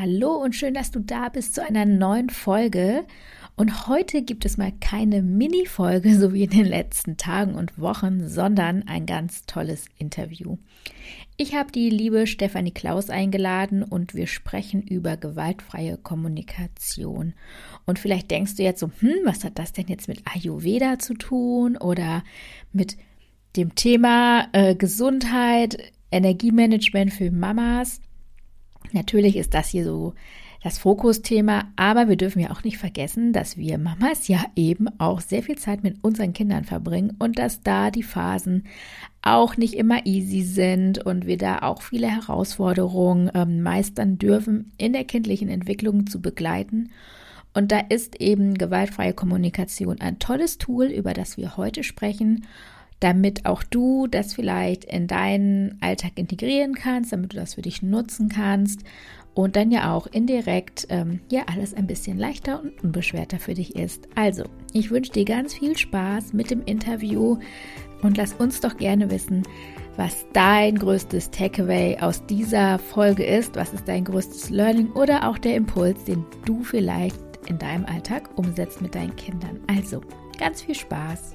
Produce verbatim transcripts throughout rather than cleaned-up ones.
Hallo und schön, dass du da bist zu einer neuen Folge. Und heute gibt es mal keine Mini-Folge, so wie in den letzten Tagen und Wochen, sondern ein ganz tolles Interview. Ich habe die liebe Stefanie Klaus eingeladen und wir sprechen über gewaltfreie Kommunikation. Und vielleicht denkst du jetzt so, hm, was hat das denn jetzt mit Ayurveda zu tun oder mit dem Thema äh, Gesundheit, Energiemanagement für Mamas? Natürlich ist das hier so das Fokusthema, aber wir dürfen ja auch nicht vergessen, dass wir Mamas ja eben auch sehr viel Zeit mit unseren Kindern verbringen und dass da die Phasen auch nicht immer easy sind und wir da auch viele Herausforderungen ähm, meistern dürfen, in der kindlichen Entwicklung zu begleiten. Und da ist eben gewaltfreie Kommunikation ein tolles Tool, über das wir heute sprechen, damit auch du das vielleicht in deinen Alltag integrieren kannst, damit du das für dich nutzen kannst und dann ja auch indirekt ähm, ja alles ein bisschen leichter und unbeschwerter für dich ist. Also, ich wünsche dir ganz viel Spaß mit dem Interview und lass uns doch gerne wissen, was dein größtes Takeaway aus dieser Folge ist, was ist dein größtes Learning oder auch der Impuls, den du vielleicht in deinem Alltag umsetzt mit deinen Kindern. Also, ganz viel Spaß!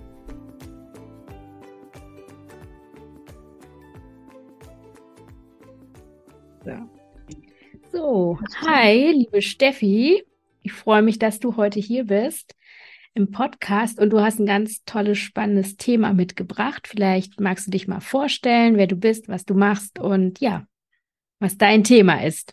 So, hi, liebe Steffi. Ich freue mich, dass du heute hier bist im Podcast und du hast ein ganz tolles, spannendes Thema mitgebracht. Vielleicht magst du dich mal vorstellen, wer du bist, was du machst und ja, was dein Thema ist.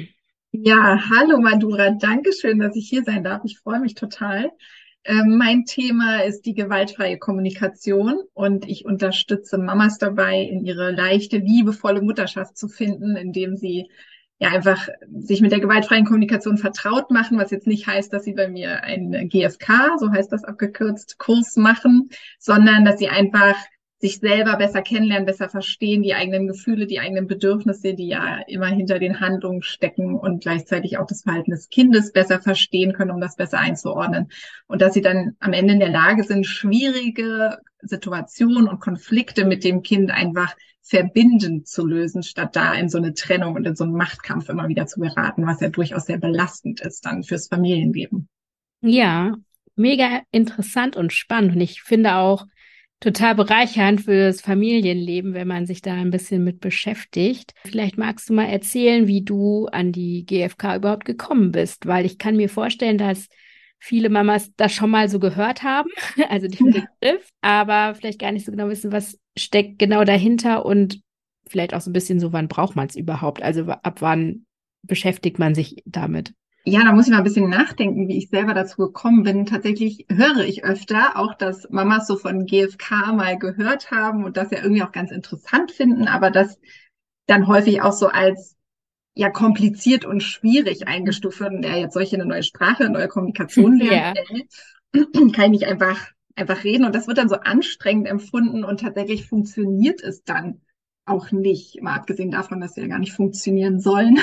Ja, hallo Madura, danke schön, dass ich hier sein darf. Ich freue mich total. Ähm, mein Thema ist die gewaltfreie Kommunikation und ich unterstütze Mamas dabei, in ihre leichte, liebevolle Mutterschaft zu finden, indem sie ja einfach sich mit der gewaltfreien Kommunikation vertraut machen, was jetzt nicht heißt, dass sie bei mir einen G F K, so heißt das abgekürzt, Kurs machen, sondern dass sie einfach sich selber besser kennenlernen, besser verstehen, die eigenen Gefühle, die eigenen Bedürfnisse, die ja immer hinter den Handlungen stecken und gleichzeitig auch das Verhalten des Kindes besser verstehen können, um das besser einzuordnen. Und dass sie dann am Ende in der Lage sind, schwierige Situationen und Konflikte mit dem Kind einfach verbindend zu lösen, statt da in so eine Trennung und in so einen Machtkampf immer wieder zu geraten, was ja durchaus sehr belastend ist dann fürs Familienleben. Ja, mega interessant und spannend und ich finde auch total bereichernd fürs Familienleben, wenn man sich da ein bisschen mit beschäftigt. Vielleicht magst du mal erzählen, wie du an die G F K überhaupt gekommen bist, weil ich kann mir vorstellen, dass viele Mamas das schon mal so gehört haben, also den Begriff, aber vielleicht gar nicht so genau wissen, was steckt genau dahinter und vielleicht auch so ein bisschen so, wann braucht man es überhaupt? Also ab wann beschäftigt man sich damit? Ja, da muss ich mal ein bisschen nachdenken, wie ich selber dazu gekommen bin. Tatsächlich höre ich öfter auch, dass Mamas so von G F K mal gehört haben und das ja irgendwie auch ganz interessant finden, aber das dann häufig auch so als ja kompliziert und schwierig eingestuft wird. Und der jetzt solche eine neue Sprache, eine neue Kommunikation lernt, Ja. äh, kann ich nicht einfach, einfach reden. Und das wird dann so anstrengend empfunden und tatsächlich funktioniert es dann auch nicht, mal abgesehen davon, dass wir ja gar nicht funktionieren sollen.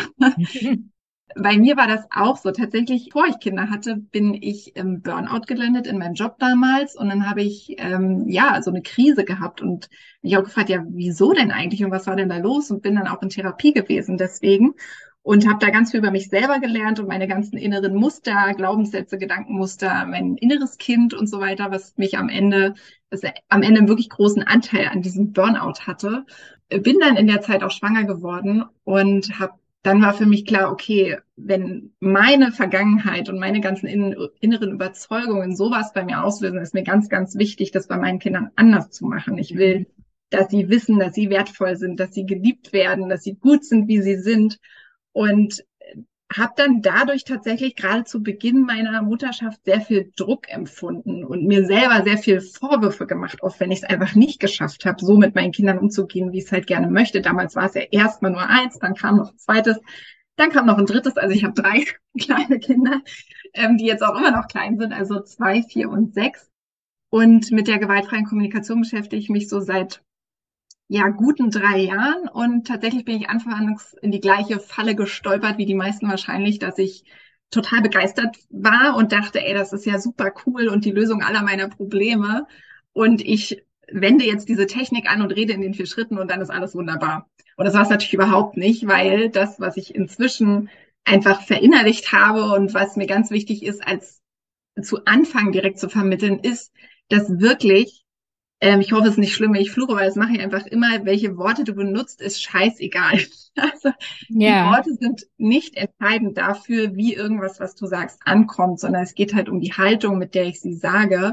Bei mir war das auch so. Tatsächlich, bevor ich Kinder hatte, bin ich im Burnout gelandet in meinem Job damals. Und dann habe ich ähm, ja so eine Krise gehabt und mich auch gefragt, ja, wieso denn eigentlich und was war denn da los? Und bin dann auch in Therapie gewesen deswegen und habe da ganz viel über mich selber gelernt und meine ganzen inneren Muster, Glaubenssätze, Gedankenmuster, mein inneres Kind und so weiter, was mich am Ende, was am Ende einen wirklich großen Anteil an diesem Burnout hatte. Bin dann in der Zeit auch schwanger geworden und habe dann war für mich klar, okay, wenn meine Vergangenheit und meine ganzen inneren Überzeugungen sowas bei mir auslösen, ist mir ganz, ganz wichtig, das bei meinen Kindern anders zu machen. Ich will, dass sie wissen, dass sie wertvoll sind, dass sie geliebt werden, dass sie gut sind, wie sie sind. Und habe dann dadurch tatsächlich gerade zu Beginn meiner Mutterschaft sehr viel Druck empfunden und mir selber sehr viel Vorwürfe gemacht, oft wenn ich es einfach nicht geschafft habe, so mit meinen Kindern umzugehen, wie ich es halt gerne möchte. Damals war es ja erstmal nur eins, dann kam noch ein zweites, dann kam noch ein drittes. Also ich habe drei kleine Kinder, ähm, die jetzt auch immer noch klein sind, also zwei, vier und sechs. Und mit der gewaltfreien Kommunikation beschäftige ich mich so seit ja, guten drei Jahren und tatsächlich bin ich anfangs in die gleiche Falle gestolpert wie die meisten wahrscheinlich, dass ich total begeistert war und dachte, ey, das ist ja super cool und die Lösung aller meiner Probleme und ich wende jetzt diese Technik an und rede in den vier Schritten und dann ist alles wunderbar. Und das war es natürlich überhaupt nicht, weil das, was ich inzwischen einfach verinnerlicht habe und was mir ganz wichtig ist, als zu Anfang direkt zu vermitteln, ist, dass wirklich, ähm, ich hoffe, es ist nicht schlimm, wenn ich fluche, weil das mache ich einfach immer, welche Worte du benutzt, ist scheißegal. Also die Ja. Worte sind nicht entscheidend dafür, wie irgendwas, was du sagst, ankommt, sondern es geht halt um die Haltung, mit der ich sie sage.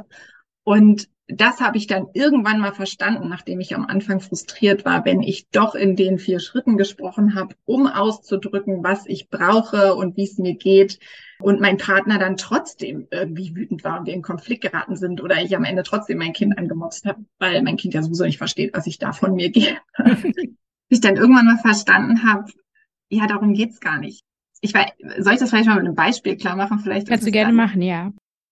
Und das habe ich dann irgendwann mal verstanden, nachdem ich am Anfang frustriert war, wenn ich doch in den vier Schritten gesprochen habe, um auszudrücken, was ich brauche und wie es mir geht. Und mein Partner dann trotzdem irgendwie wütend war und wir in Konflikt geraten sind oder ich am Ende trotzdem mein Kind angemotzt habe, weil mein Kind ja sowieso nicht versteht, was ich da von mir gehe. Ich dann irgendwann mal verstanden habe, ja, darum geht's gar nicht. Ich weiß, soll ich das vielleicht mal mit einem Beispiel klar machen? Vielleicht ist Kannst du es gerne dann, machen, ja.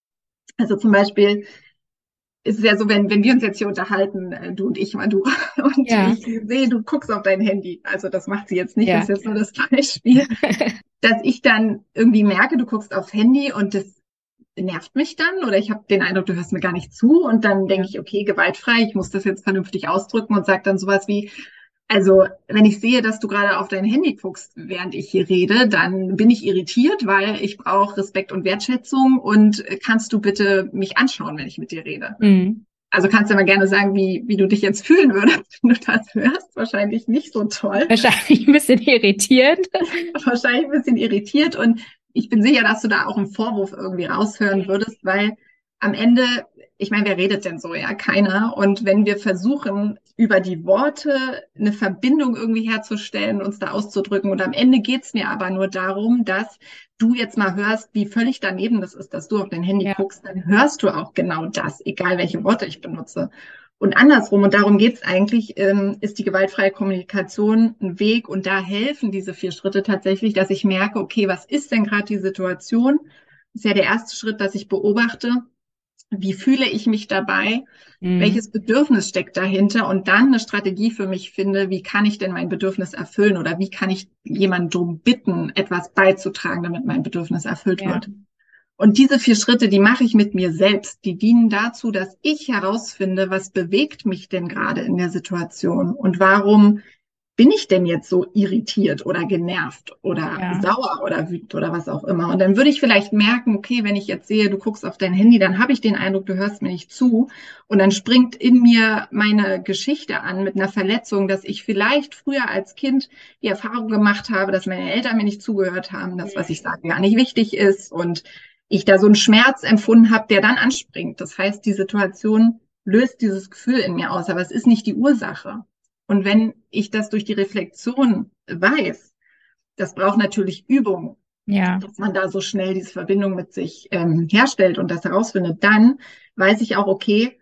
also zum Beispiel, ist es ja so, wenn, wenn wir uns jetzt hier unterhalten, äh, du und ich, mal du, und Ja, ich sehe, du guckst auf dein Handy. Also das macht sie jetzt nicht, das ist ja. jetzt nur das Beispiel, dass ich dann irgendwie merke, du guckst aufs Handy und das nervt mich dann oder ich habe den Eindruck, du hörst mir gar nicht zu und dann denke Ja. ich, okay, gewaltfrei, ich muss das jetzt vernünftig ausdrücken und sage dann sowas wie, also wenn ich sehe, dass du gerade auf dein Handy guckst, während ich hier rede, dann bin ich irritiert, weil ich brauche Respekt und Wertschätzung und kannst du bitte mich anschauen, wenn ich mit dir rede? Mhm. Also kannst du mal gerne sagen, wie, wie du dich jetzt fühlen würdest, wenn du das hörst. Wahrscheinlich nicht so toll. Wahrscheinlich ein bisschen irritierend. Wahrscheinlich ein bisschen irritiert. Und ich bin sicher, dass du da auch einen Vorwurf irgendwie raushören würdest, weil am Ende, ich meine, wer redet denn so? Ja, keiner. Und wenn wir versuchen, über die Worte eine Verbindung irgendwie herzustellen, uns da auszudrücken, und am Ende geht's mir aber nur darum, dass du jetzt mal hörst, wie völlig daneben das ist, dass du auf dein Handy Ja. guckst, dann hörst du auch genau das, egal welche Worte ich benutze. Und andersrum, und darum geht's eigentlich, ähm, ist die gewaltfreie Kommunikation ein Weg. Und da helfen diese vier Schritte tatsächlich, dass ich merke, okay, was ist denn gerade die Situation? Das ist ja der erste Schritt, dass ich beobachte, wie fühle ich mich dabei? Mhm. Welches Bedürfnis steckt dahinter? Und dann eine Strategie für mich finde, wie kann ich denn mein Bedürfnis erfüllen oder wie kann ich jemanden darum bitten, etwas beizutragen, damit mein Bedürfnis erfüllt Ja. wird? Und diese vier Schritte, die mache ich mit mir selbst. Die dienen dazu, dass ich herausfinde, was bewegt mich denn gerade in der Situation und warum bin ich denn jetzt so irritiert oder genervt oder Ja. sauer oder wütend oder was auch immer. Und dann würde ich vielleicht merken, okay, wenn ich jetzt sehe, du guckst auf dein Handy, dann habe ich den Eindruck, du hörst mir nicht zu. Und dann springt in mir meine Geschichte an mit einer Verletzung, dass ich vielleicht früher als Kind die Erfahrung gemacht habe, dass meine Eltern mir nicht zugehört haben, dass was ich sage gar nicht wichtig ist und ich da so einen Schmerz empfunden habe, der dann anspringt. Das heißt, die Situation löst dieses Gefühl in mir aus, aber es ist nicht die Ursache. Und wenn ich das durch die Reflexion weiß, das braucht natürlich Übung, Ja. dass man da so schnell diese Verbindung mit sich ähm, herstellt und das herausfindet, dann weiß ich auch, okay,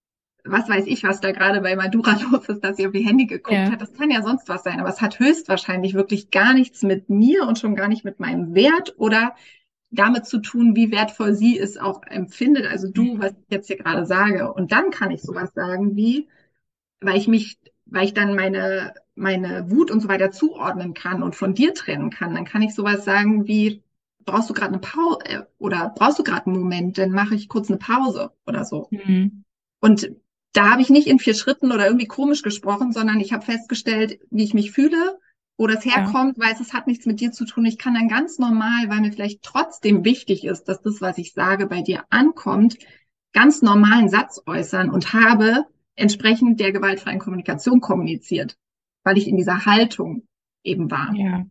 was weiß ich, was da gerade bei Madura los ist, dass sie auf ihr Handy geguckt Ja. hat. Das kann ja sonst was sein, aber es hat höchstwahrscheinlich wirklich gar nichts mit mir und schon gar nicht mit meinem Wert oder damit zu tun, wie wertvoll sie es auch empfindet, also du, was ich jetzt hier gerade sage. Und dann kann ich sowas sagen wie, weil ich mich, weil ich dann meine, meine Wut und so weiter zuordnen kann und von dir trennen kann, dann kann ich sowas sagen wie, brauchst du gerade eine Pause oder brauchst du gerade einen Moment, dann mache ich kurz eine Pause oder so. Mhm. Und da habe ich nicht in vier Schritten oder irgendwie komisch gesprochen, sondern ich habe festgestellt, wie ich mich fühle, wo das Ja. herkommt, weiß, es hat nichts mit dir zu tun. Ich kann dann ganz normal, weil mir vielleicht trotzdem wichtig ist, dass das, was ich sage, bei dir ankommt, ganz normalen Satz äußern und habe entsprechend der gewaltfreien Kommunikation kommuniziert, weil ich in dieser Haltung eben war. Ja.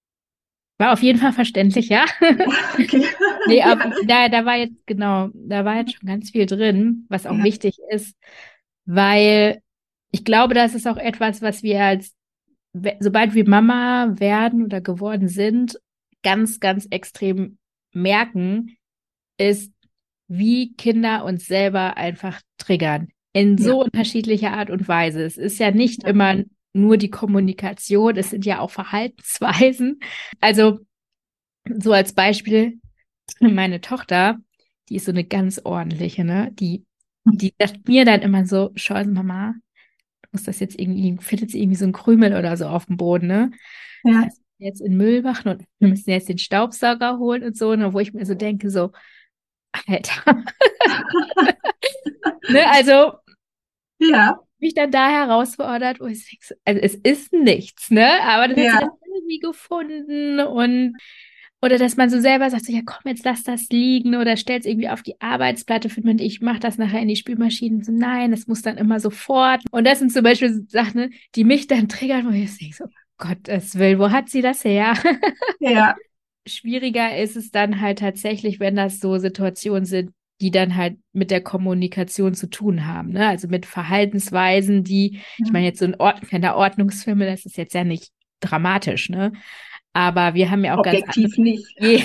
War auf jeden Fall verständlich, ja. Ja, okay. Nee, aber Gerne. da, da war jetzt, genau, da war jetzt schon ganz viel drin, was auch Ja, wichtig ist, weil ich glaube, das ist auch etwas, was wir als, we- sobald wir Mama werden oder geworden sind, ganz, ganz extrem merken, ist, wie Kinder uns selber einfach triggern. In ja, so unterschiedlicher Art und Weise. Es ist ja nicht ja, immer nur die Kommunikation, es sind ja auch Verhaltensweisen. Also, so als Beispiel, meine Tochter, die ist so eine ganz ordentliche, ne? Die, die sagt mir dann immer so, schau, also Mama, du musst das jetzt irgendwie, findet sie irgendwie so ein Krümel oder so auf dem Boden, ne? Das ja, heißt, jetzt in den Müll machen und wir müssen jetzt den Staubsauger holen und so, ne? Wo ich mir so denke, so, Alter, ne? Also, ja, mich dann da herausfordert, wo ich denke, so, also es ist nichts, ne? Aber dann hat sie das ja, irgendwie gefunden und Oder dass man so selber sagt, so, ja komm, jetzt lass das liegen oder stell's irgendwie auf die Arbeitsplatte für mich, ich mach das nachher in die Spülmaschine. So, nein, das muss dann immer sofort. Und das sind zum Beispiel so Sachen, die mich dann triggern, wo ich denke so, Gottes Willen, wo hat sie das her? Ja, Schwieriger ist es dann halt tatsächlich, wenn das so Situationen sind, die dann halt mit der Kommunikation zu tun haben, ne? Also mit Verhaltensweisen, die, ich meine jetzt so ein Ord kleiner Ordnungsfilm, das ist jetzt ja nicht dramatisch, ne? Aber wir haben ja auch ganz andere. objektiv nicht. Je-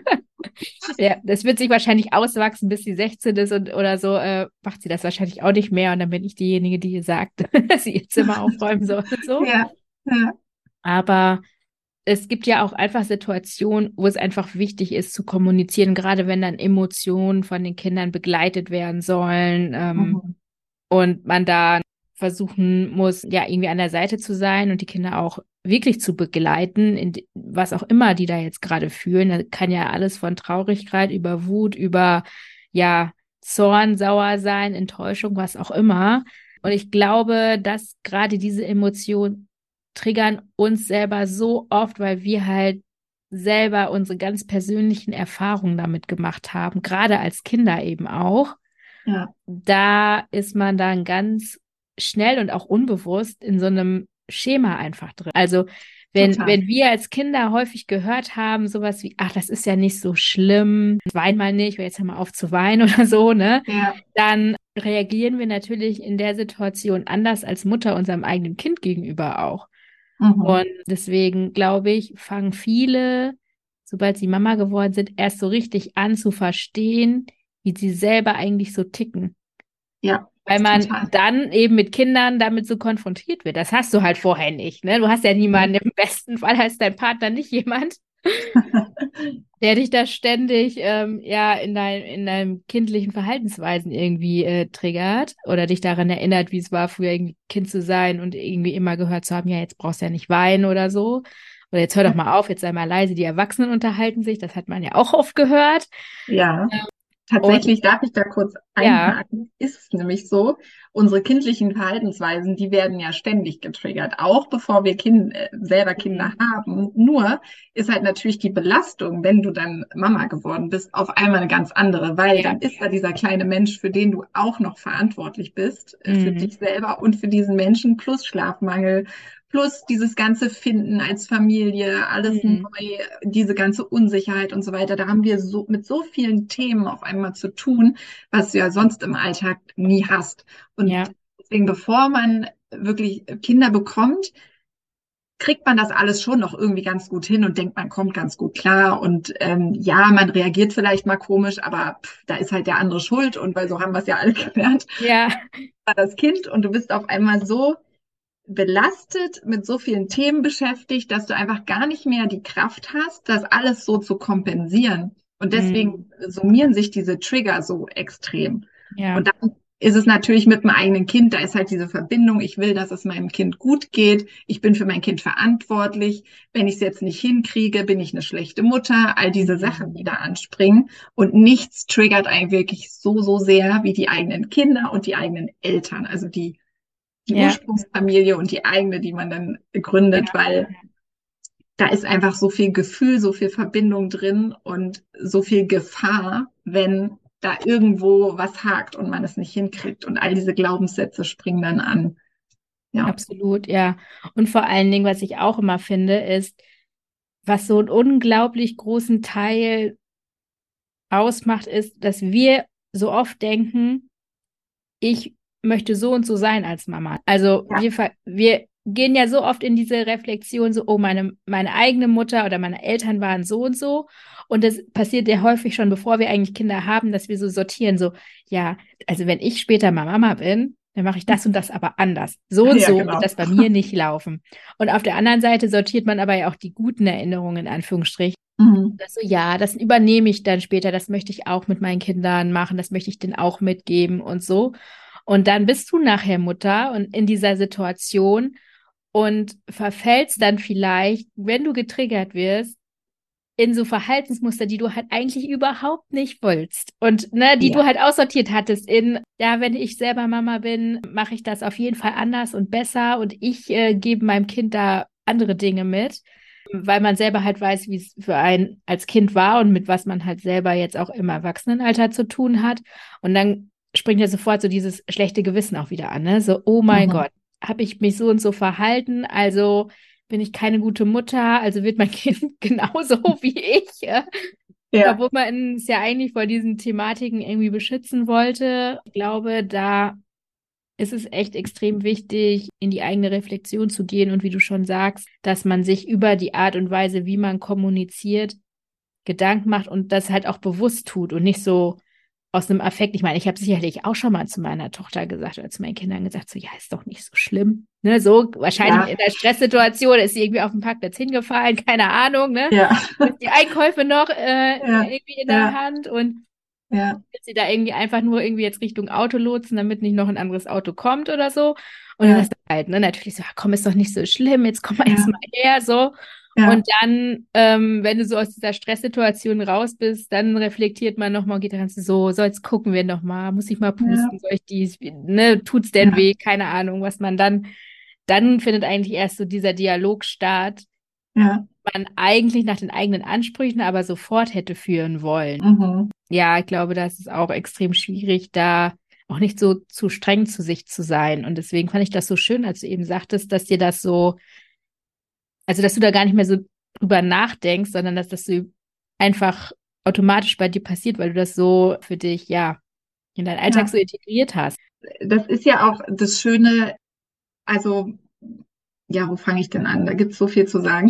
Ja, das wird sich wahrscheinlich auswachsen, bis sie sechzehn ist und oder so, äh, macht sie das wahrscheinlich auch nicht mehr und dann bin ich diejenige, die ihr sagt, dass sie ihr Zimmer aufräumen soll und so. Ja, ja. Aber es gibt ja auch einfach Situationen, wo es einfach wichtig ist zu kommunizieren, gerade wenn dann Emotionen von den Kindern begleitet werden sollen, ähm, Mhm. und man da versuchen muss, ja, irgendwie an der Seite zu sein und die Kinder auch wirklich zu begleiten, in d- was auch immer die da jetzt gerade fühlen. Da kann ja alles von Traurigkeit über Wut, über, ja, Zorn, sauer sein, Enttäuschung, was auch immer. Und ich glaube, dass gerade diese Emotionen triggern uns selber so oft, weil wir halt selber unsere ganz persönlichen Erfahrungen damit gemacht haben, gerade als Kinder eben auch. Ja, Da ist man dann ganz schnell und auch unbewusst in so einem Schema einfach drin. Also wenn, total. wenn wir als Kinder häufig gehört haben, sowas wie, ach, das ist ja nicht so schlimm, wein mal nicht, oder jetzt hör mal auf zu weinen oder so, ne? Ja. Dann reagieren wir natürlich in der Situation anders als Mutter unserem eigenen Kind gegenüber auch. Mhm. Und deswegen glaube ich, fangen viele, sobald sie Mama geworden sind, erst so richtig an zu verstehen, wie sie selber eigentlich so ticken. Ja, Weil man total. dann eben mit Kindern damit so konfrontiert wird. Das hast du halt vorher nicht, ne? Du hast ja niemanden, im besten Fall heißt dein Partner nicht jemand, der dich da ständig ähm, ja in dein, in deinem kindlichen Verhaltensweisen irgendwie äh, triggert oder dich daran erinnert, wie es war, früher irgendwie Kind zu sein und irgendwie immer gehört zu haben, ja, jetzt brauchst du ja nicht weinen oder so. Oder jetzt hör doch mal auf, jetzt sei mal leise, die Erwachsenen unterhalten sich. Das hat man ja auch oft gehört. Ja. Und Tatsächlich darf ich da kurz ja, einhaken. Ist es nämlich so, unsere kindlichen Verhaltensweisen, die werden ja ständig getriggert, auch bevor wir kind, äh, selber Kinder mhm. haben. Nur ist halt natürlich die Belastung, wenn du dann Mama geworden bist, auf einmal eine ganz andere, weil Ja, dann ist da dieser kleine Mensch, für den du auch noch verantwortlich bist, äh, für mhm. dich selber und für diesen Menschen plus Schlafmangel. Plus dieses ganze Finden als Familie, alles neu, Mhm. diese ganze Unsicherheit und so weiter. Da haben wir so mit so vielen Themen auf einmal zu tun, was du ja sonst im Alltag nie hast. Und Ja, deswegen, bevor man wirklich Kinder bekommt, kriegt man das alles schon noch irgendwie ganz gut hin und denkt, man kommt ganz gut klar. Und ähm, ja, man reagiert vielleicht mal komisch, aber pff, da ist halt der andere schuld. Und weil so haben wir es ja alle gelernt, ja, war das Kind und du bist auf einmal so belastet, mit so vielen Themen beschäftigt, dass du einfach gar nicht mehr die Kraft hast, das alles so zu kompensieren. Und deswegen mhm. summieren sich diese Trigger so extrem. Ja. Und dann ist es natürlich mit dem eigenen Kind, da ist halt diese Verbindung, ich will, dass es meinem Kind gut geht, ich bin für mein Kind verantwortlich, wenn ich es jetzt nicht hinkriege, bin ich eine schlechte Mutter, all diese Sachen, die Mhm. da anspringen. Und nichts triggert einen wirklich so, so sehr wie die eigenen Kinder und die eigenen Eltern, also die die Ja, Ursprungsfamilie und die eigene, die man dann gründet, ja. weil da ist einfach so viel Gefühl, so viel Verbindung drin und so viel Gefahr, wenn da irgendwo was hakt und man es nicht hinkriegt. Und all diese Glaubenssätze springen dann an. Ja, Absolut, ja. Und vor allen Dingen, was ich auch immer finde, ist, was so einen unglaublich großen Teil ausmacht, ist, dass wir so oft denken, ich möchte so und so sein als Mama. Also ja, wir, ver- wir gehen ja so oft in diese Reflexion, so, oh, meine, meine eigene Mutter oder meine Eltern waren so und so. Und das passiert ja häufig schon, bevor wir eigentlich Kinder haben, dass wir so sortieren, so, ja, also wenn ich später mal Mama bin, dann mache ich das und das aber anders. So und ja, so wird genau. das bei mir nicht laufen. Und auf der anderen Seite sortiert man aber ja auch die guten Erinnerungen in Anführungsstrichen. Mhm. Das so, ja, das übernehme ich dann später, das möchte ich auch mit meinen Kindern machen, das möchte ich denen auch mitgeben und so. Und dann bist du nachher Mutter und in dieser Situation und verfällst dann vielleicht, wenn du getriggert wirst, in so Verhaltensmuster, die du halt eigentlich überhaupt nicht willst. Und ne, die du Ja, halt aussortiert hattest in, ja, wenn ich selber Mama bin, mache ich das auf jeden Fall anders und besser und ich äh, gebe meinem Kind da andere Dinge mit. weil man selber halt weiß, wie es für einen als Kind war und mit was man halt selber jetzt auch im Erwachsenenalter zu tun hat. Und dann springt ja sofort so dieses schlechte Gewissen auch wieder an, ne? So, oh mein Mhm. Gott, habe ich mich so und so verhalten, also bin ich keine gute Mutter, also wird mein Kind genauso wie ich, ja? Ja, Obwohl man es ja eigentlich vor diesen Thematiken irgendwie beschützen wollte. Ich glaube, da ist es echt extrem wichtig, in die eigene Reflexion zu gehen und wie du schon sagst, dass man sich über die Art und Weise, wie man kommuniziert, Gedanken macht und das halt auch bewusst tut und nicht so aus einem Affekt. Ich meine, ich habe sicherlich auch schon mal zu meiner Tochter gesagt oder zu meinen Kindern gesagt, so, ja, ist doch nicht so schlimm. Ne, so wahrscheinlich ja, in der Stresssituation ist sie irgendwie auf dem Parkplatz hingefallen, keine Ahnung, ne? ja, Du hast die Einkäufe noch äh, ja, irgendwie in der ja, Hand und ja, sie da irgendwie einfach nur irgendwie jetzt Richtung Auto lotsen, damit nicht noch ein anderes Auto kommt oder so. Und dann ja, sagst du halt, ne, natürlich so, ah, komm, ist doch nicht so schlimm, jetzt komm mal ja, erstmal her, so. ja, Und dann, ähm, wenn du so aus dieser Stresssituation raus bist, dann reflektiert man nochmal und geht dann so, so, jetzt gucken wir nochmal, muss ich mal ja, pusten, soll ich dies, ne, tut's denn ja, weh, keine Ahnung, was man dann, dann findet eigentlich erst so dieser Dialog statt, ja, man eigentlich nach den eigenen Ansprüchen aber sofort hätte führen wollen. mhm. Ja, ich glaube, das ist auch extrem schwierig, da auch nicht so zu streng zu sich zu sein. Und deswegen fand ich das so schön, als du eben sagtest, dass dir das so, also dass du da gar nicht mehr so drüber nachdenkst, sondern dass das so einfach automatisch bei dir passiert, weil du das so für dich, ja, in deinen Alltag Ja. so integriert hast. Das ist ja auch das Schöne, also, ja, wo fange ich denn an? Da gibt es so viel zu sagen.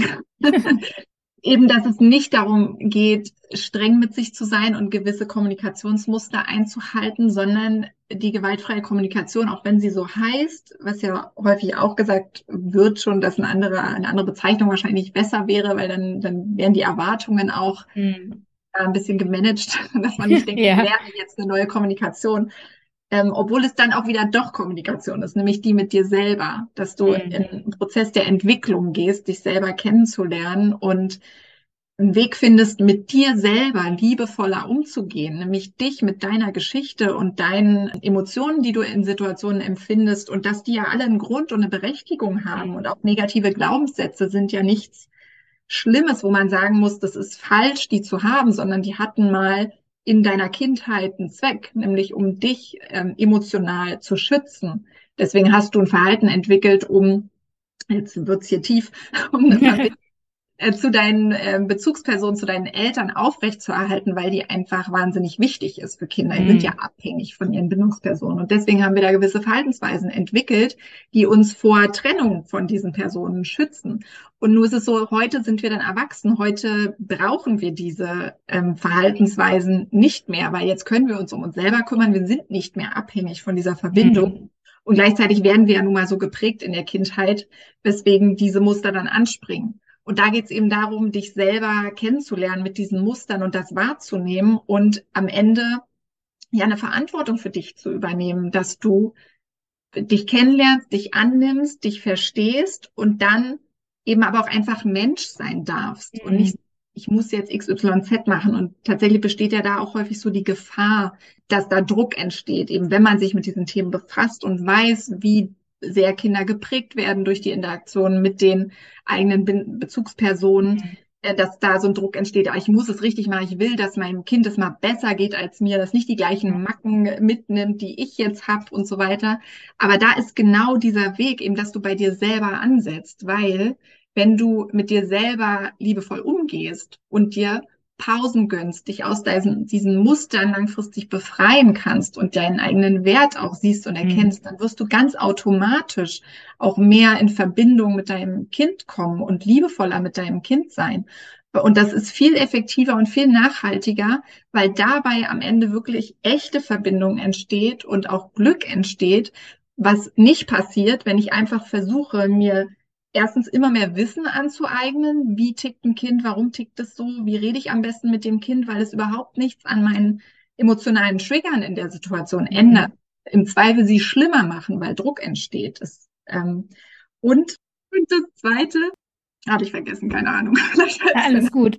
Eben, dass es nicht darum geht, streng mit sich zu sein und gewisse Kommunikationsmuster einzuhalten, sondern die gewaltfreie Kommunikation, auch wenn sie so heißt, was ja häufig auch gesagt wird schon, dass eine andere, eine andere Bezeichnung wahrscheinlich besser wäre, weil dann, dann wären die Erwartungen auch Hm. äh, ein bisschen gemanagt, dass man nicht denkt, ich Ja. lerne jetzt eine neue Kommunikation. Ähm, obwohl es dann auch wieder doch Kommunikation ist, nämlich die mit dir selber, dass du Hm. in einen Prozess der Entwicklung gehst, dich selber kennenzulernen und einen Weg findest, mit dir selber liebevoller umzugehen, nämlich dich mit deiner Geschichte und deinen Emotionen, die du in Situationen empfindest und dass die ja alle einen Grund und eine Berechtigung haben und Hm. auch negative Glaubenssätze sind ja nichts Schlimmes, wo man sagen muss, das ist falsch, die zu haben, sondern die hatten mal in deiner Kindheit einen Zweck, nämlich um dich ähm, emotional zu schützen. Deswegen hast du ein Verhalten entwickelt, um, jetzt wird's hier tief, um eine Verbindung äh, zu deinen äh, Bezugspersonen, zu deinen Eltern aufrechtzuerhalten, weil die einfach wahnsinnig wichtig ist für Kinder. Die sind ja Hm. abhängig von ihren Bindungspersonen. Und deswegen haben wir da gewisse Verhaltensweisen entwickelt, die uns vor Trennung von diesen Personen schützen. Und nur ist es so, heute sind wir dann erwachsen, heute brauchen wir diese ähm, Verhaltensweisen nicht mehr, weil jetzt können wir uns um uns selber kümmern, wir sind nicht mehr abhängig von dieser Hm. Verbindung. Und gleichzeitig werden wir ja nun mal so geprägt in der Kindheit, weswegen diese Muster dann anspringen. Und da geht es eben darum, dich selber kennenzulernen mit diesen Mustern und das wahrzunehmen und am Ende ja eine Verantwortung für dich zu übernehmen, dass du dich kennenlernst, dich annimmst, dich verstehst und dann eben aber auch einfach Mensch sein darfst und Hm. nicht, ich muss jetzt X Y Z machen. Und tatsächlich besteht ja da auch häufig so die Gefahr, dass da Druck entsteht, eben wenn man sich mit diesen Themen befasst und weiß, wie sehr Kinder geprägt werden durch die Interaktion mit den eigenen Be Bezugspersonen, äh, dass da so ein Druck entsteht, ah, ich muss es richtig machen, ich will, dass meinem Kind es mal besser geht als mir, dass nicht die gleichen Macken mitnimmt, die ich jetzt habe und so weiter. Aber da ist genau dieser Weg, eben, dass du bei dir selber ansetzt, weil wenn du mit dir selber liebevoll umgehst und dir Pausen gönnst, dich aus diesen, diesen Mustern langfristig befreien kannst und deinen eigenen Wert auch siehst und Hm. erkennst, dann wirst du ganz automatisch auch mehr in Verbindung mit deinem Kind kommen und liebevoller mit deinem Kind sein. Und das ist viel effektiver und viel nachhaltiger, weil dabei am Ende wirklich echte Verbindung entsteht und auch Glück entsteht, was nicht passiert, wenn ich einfach versuche, mir erstens immer mehr Wissen anzueignen. Wie tickt ein Kind? Warum tickt es so? Wie rede ich am besten mit dem Kind? Weil es überhaupt nichts an meinen emotionalen Triggern in der Situation ändert. Hm. Im Zweifel sie schlimmer machen, weil Druck entsteht. Das, ähm, und, und das Zweite, habe ich vergessen, keine Ahnung. Vielleicht Ja, fällt's mir alles gut.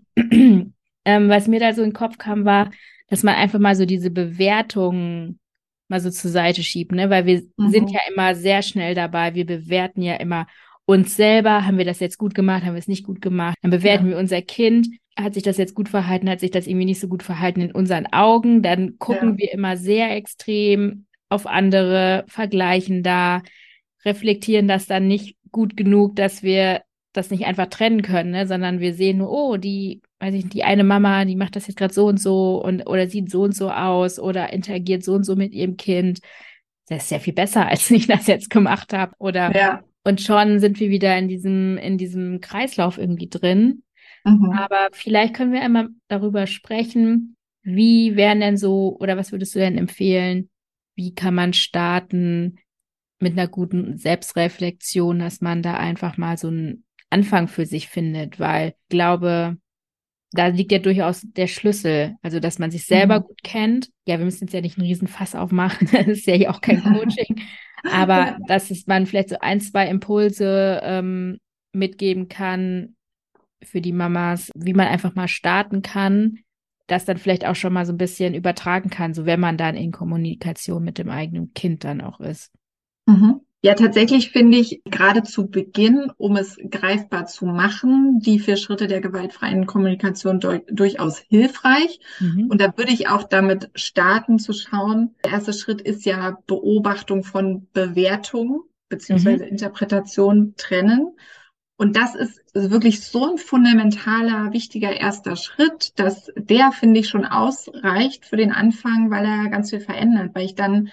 Ähm, was mir da so in den Kopf kam, war, dass man einfach mal so diese Bewertungen mal so zur Seite schiebt, ne? Weil wir sind ja Mhm. immer sehr schnell dabei, wir bewerten ja immer, uns selber, haben wir das jetzt gut gemacht, haben wir es nicht gut gemacht, dann bewerten Ja. wir unser Kind, hat sich das jetzt gut verhalten, hat sich das irgendwie nicht so gut verhalten in unseren Augen, dann gucken Ja. wir immer sehr extrem auf andere, vergleichen da, reflektieren das dann nicht gut genug, dass wir das nicht einfach trennen können, ne? Sondern wir sehen nur, oh, die, weiß ich nicht, die eine Mama, die macht das jetzt gerade so und so und oder sieht so und so aus oder interagiert so und so mit ihrem Kind. Das ist ja viel besser, als ich das jetzt gemacht habe. Oder Ja. und schon sind wir wieder in diesem, in diesem Kreislauf irgendwie drin. Mhm. Aber vielleicht können wir einmal darüber sprechen, wie wären denn so, oder was würdest du denn empfehlen, wie kann man starten mit einer guten Selbstreflexion, dass man da einfach mal so einen Anfang für sich findet, weil ich glaube, da liegt ja durchaus der Schlüssel, also dass man sich selber Mhm. gut kennt. Ja, wir müssen jetzt ja nicht einen Riesenfass aufmachen, das ist ja hier auch kein Coaching, aber Ja. dass es man vielleicht so ein, zwei Impulse ähm, mitgeben kann für die Mamas, wie man einfach mal starten kann, das dann vielleicht auch schon mal so ein bisschen übertragen kann, so wenn man dann in Kommunikation mit dem eigenen Kind dann auch ist. Mhm. Ja, tatsächlich finde ich gerade zu Beginn, um es greifbar zu machen, die vier Schritte der gewaltfreien Kommunikation dur- durchaus hilfreich. Mhm. Und da würde ich auch damit starten zu schauen. Der erste Schritt ist ja Beobachtung von Bewertung beziehungsweise Mhm. Interpretation trennen. Und das ist wirklich so ein fundamentaler, wichtiger erster Schritt, dass der, finde ich, schon ausreicht für den Anfang, weil er ganz viel verändert, weil ich dann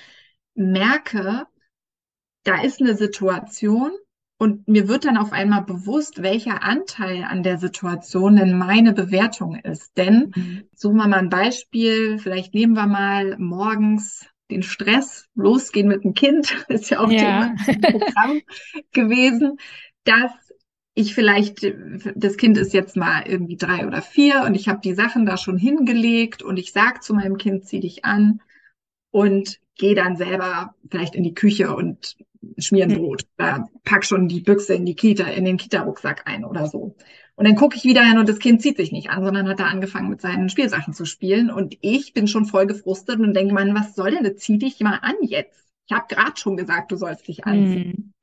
merke, da ist eine Situation und mir wird dann auf einmal bewusst, welcher Anteil an der Situation denn meine Bewertung ist. Denn, Mhm. suchen wir mal ein Beispiel, vielleicht nehmen wir mal morgens den Stress, losgehen mit dem Kind, ist ja auch Thema Ja. im Programm gewesen, dass ich vielleicht, das Kind ist jetzt mal irgendwie drei oder vier und ich habe die Sachen da schon hingelegt und ich sage zu meinem Kind, zieh dich an und gehe dann selber vielleicht in die Küche und schmier ein Brot oder pack schon die Büchse in die Kita, in den Kita-Rucksack ein oder so. Und dann gucke ich wieder hin und das Kind zieht sich nicht an, sondern hat da angefangen mit seinen Spielsachen zu spielen. Und ich bin schon voll gefrustet und denke, Mann, was soll denn das? Zieh dich mal an jetzt. Ich habe gerade schon gesagt, du sollst dich anziehen. Mhm.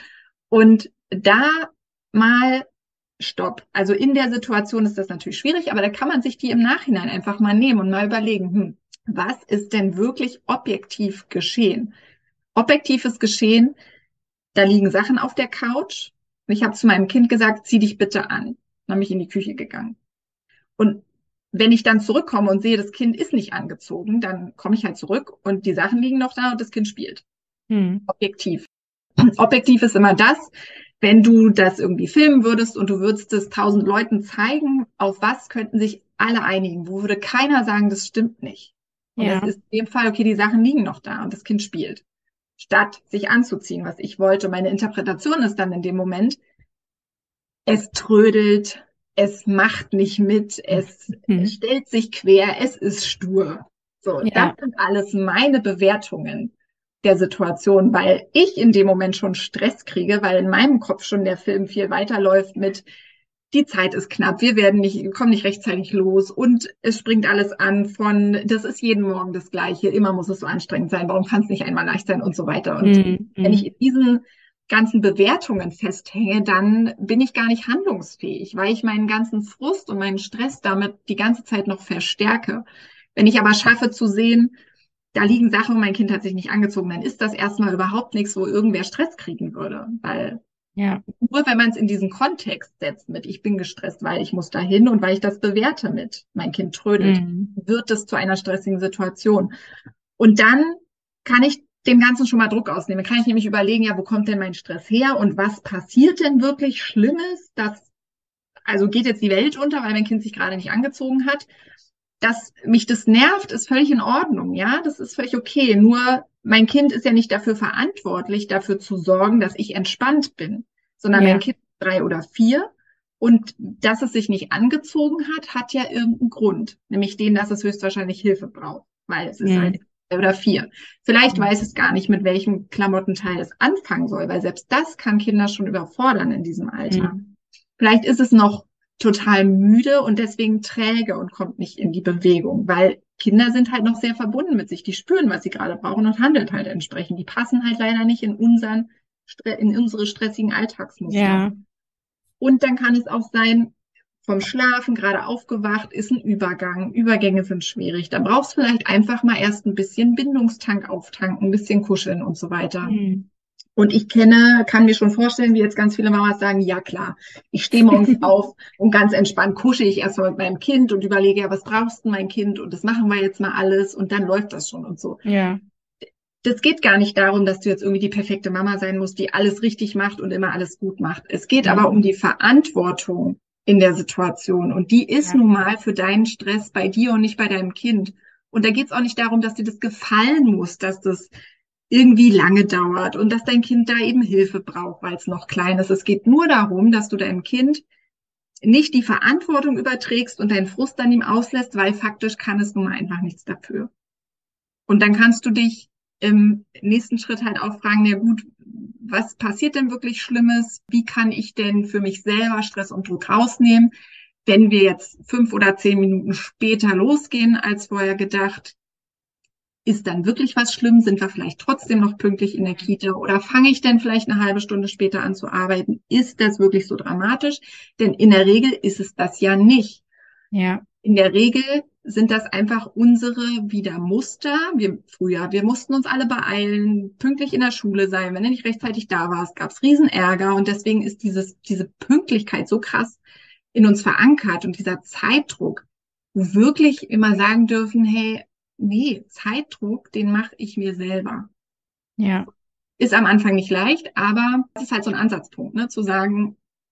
Und da mal Stopp. Also in der Situation ist das natürlich schwierig, aber da kann man sich die im Nachhinein einfach mal nehmen und mal überlegen, hm, was ist denn wirklich objektiv geschehen? Objektives Geschehen, da liegen Sachen auf der Couch. Und ich habe zu meinem Kind gesagt, zieh dich bitte an. Dann bin ich in die Küche gegangen. Und wenn ich dann zurückkomme und sehe, das Kind ist nicht angezogen, dann komme ich halt zurück und die Sachen liegen noch da und das Kind spielt. Mhm. Objektiv. Objektiv ist immer das, wenn du das irgendwie filmen würdest und du würdest es tausend Leuten zeigen, auf was könnten sich alle einigen? Wo würde keiner sagen, das stimmt nicht? Und es Ja. ist in dem Fall, okay, die Sachen liegen noch da und das Kind spielt. Statt sich anzuziehen, was ich wollte. Meine Interpretation ist dann in dem Moment, es trödelt, es macht nicht mit, es Mhm. stellt sich quer, es ist stur. So, das Ja. sind alles meine Bewertungen der Situation, weil ich in dem Moment schon Stress kriege, weil in meinem Kopf schon der Film viel weiterläuft mit, die Zeit ist knapp, wir werden nicht, kommen nicht rechtzeitig los und es springt alles an von, das ist jeden Morgen das Gleiche, immer muss es so anstrengend sein, warum kann es nicht einmal leicht sein und so weiter. Und Mhm. wenn ich Mhm. in diesen ganzen Bewertungen festhänge, dann bin ich gar nicht handlungsfähig, weil ich meinen ganzen Frust und meinen Stress damit die ganze Zeit noch verstärke. Wenn ich aber schaffe zu sehen, da liegen Sachen und mein Kind hat sich nicht angezogen, dann ist das erstmal überhaupt nichts, wo irgendwer Stress kriegen würde, weil Ja. nur wenn man es in diesen Kontext setzt mit, ich bin gestresst, weil ich muss dahin und weil ich das bewerte mit, mein Kind trödelt, Mhm. wird es zu einer stressigen Situation. Und dann kann ich dem Ganzen schon mal Druck ausnehmen. Dann kann ich nämlich überlegen, ja, wo kommt denn mein Stress her und was passiert denn wirklich Schlimmes? Das, also geht jetzt die Welt unter, weil mein Kind sich gerade nicht angezogen hat. Dass mich das nervt, ist völlig in Ordnung, ja, das ist völlig okay. Nur mein Kind ist ja nicht dafür verantwortlich, dafür zu sorgen, dass ich entspannt bin, sondern mein Ja. Kind ist drei oder vier und dass es sich nicht angezogen hat, hat ja irgendeinen Grund, nämlich den, dass es höchstwahrscheinlich Hilfe braucht, weil es ist halt Mhm. drei oder vier. Vielleicht Mhm. weiß es gar nicht, mit welchem Klamottenteil es anfangen soll, weil selbst das kann Kinder schon überfordern in diesem Alter. Mhm. Vielleicht ist es noch total müde und deswegen träge und kommt nicht in die Bewegung, weil Kinder sind halt noch sehr verbunden mit sich. Die spüren, was sie gerade brauchen und handeln halt entsprechend. Die passen halt leider nicht in unseren in unsere stressigen Alltagsmuster. Ja. Und dann kann es auch sein, vom Schlafen, gerade aufgewacht, ist ein Übergang. Übergänge sind schwierig. Da brauchst du vielleicht einfach mal erst ein bisschen Bindungstank auftanken, ein bisschen kuscheln und so weiter. Mhm. Und ich kenne, kann mir schon vorstellen, wie jetzt ganz viele Mamas sagen, ja klar, ich stehe morgens auf und ganz entspannt kusche ich erstmal mit meinem Kind und überlege, ja, was brauchst du, mein Kind? Und das machen wir jetzt mal alles und dann läuft das schon und so. Ja. Das geht gar nicht darum, dass du jetzt irgendwie die perfekte Mama sein musst, die alles richtig macht und immer alles gut macht. Es geht Mhm. aber um die Verantwortung in der Situation. Und die ist Ja. nun mal für deinen Stress bei dir und nicht bei deinem Kind. Und da geht es auch nicht darum, dass dir das gefallen muss, dass das irgendwie lange dauert und dass dein Kind da eben Hilfe braucht, weil es noch klein ist. Es geht nur darum, dass du deinem Kind nicht die Verantwortung überträgst und deinen Frust an ihm auslässt, weil faktisch kann es nun mal einfach nichts dafür. Und dann kannst du dich im nächsten Schritt halt auch fragen, na gut, was passiert denn wirklich Schlimmes? Wie kann ich denn für mich selber Stress und Druck rausnehmen? Wenn wir jetzt fünf oder zehn Minuten später losgehen als vorher gedacht, ist dann wirklich was schlimm? Sind wir vielleicht trotzdem noch pünktlich in der Kita? Oder fange ich denn vielleicht eine halbe Stunde später an zu arbeiten? Ist das wirklich so dramatisch? Denn in der Regel ist es das ja nicht. Ja. In der Regel sind das einfach unsere wieder Muster. Wir früher, wir mussten uns alle beeilen, pünktlich in der Schule sein. Wenn du nicht rechtzeitig da warst, gab es Riesenärger. Und deswegen ist dieses, diese Pünktlichkeit so krass in uns verankert und dieser Zeitdruck, wo wirklich immer sagen dürfen, hey, nee, Zeitdruck, den mache ich mir selber. Ja. Ist am Anfang nicht leicht, aber das ist halt so ein Ansatzpunkt, ne, zu sagen,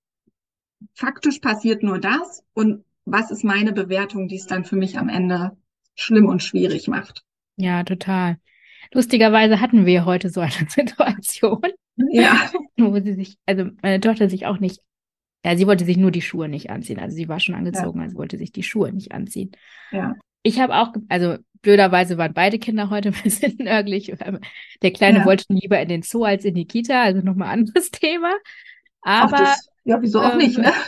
faktisch passiert nur das und was ist meine Bewertung, die es dann für mich am Ende schlimm und schwierig macht. Ja, total. Lustigerweise hatten wir heute so eine Situation, Ja, wo sie sich, also meine Tochter sich auch nicht, ja, sie wollte sich nur die Schuhe nicht anziehen. Also sie war schon ja, angezogen, also wollte sich die Schuhe nicht anziehen. ja. Ich habe auch, also blöderweise waren beide Kinder heute ein bisschen nörglich. Der Kleine Ja. wollte lieber in den Zoo als in die Kita, also nochmal anderes Thema. Auch Aber, das, ja, wieso auch nicht, ähm, ne?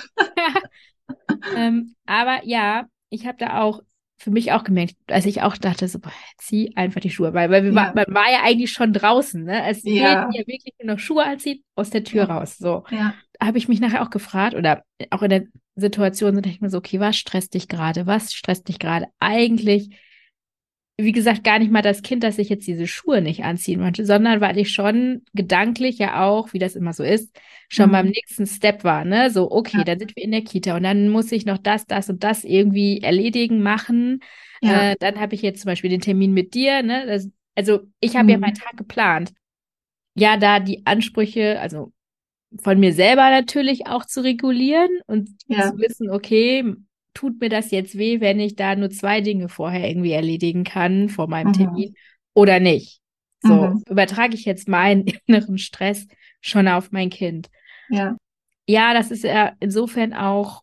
ähm, aber ja, ich habe da auch für mich auch gemerkt, als ich auch dachte, so, boah, zieh einfach die Schuhe, weil, weil wir war, Ja, man war ja eigentlich schon draußen, ne? Es fehlt ja, ja wirklich nur noch Schuhe anziehen, aus der Tür ja, raus. So, ja. da habe ich mich nachher auch gefragt oder auch in der Situation so dachte ich mir so, okay, was stresst dich gerade? Was stresst dich gerade? Eigentlich, wie gesagt, gar nicht mal das Kind, dass ich jetzt diese Schuhe nicht anziehen wollte, sondern weil ich schon gedanklich ja auch, wie das immer so ist, schon beim Mhm. nächsten Step war, ne? So, okay, Ja, dann sind wir in der Kita und dann muss ich noch das, das und das irgendwie erledigen, machen. ja. Äh, dann habe ich jetzt zum Beispiel den Termin mit dir, ne? Das, also ich habe ja meinen Mhm. Tag geplant. Ja, da die Ansprüche, also von mir selber natürlich auch zu regulieren und Ja. zu wissen, okay, tut mir das jetzt weh, wenn ich da nur zwei Dinge vorher irgendwie erledigen kann vor meinem Mhm. Termin oder nicht? So, Mhm. übertrage ich jetzt meinen inneren Stress schon auf mein Kind? Ja. Ja, das ist ja insofern auch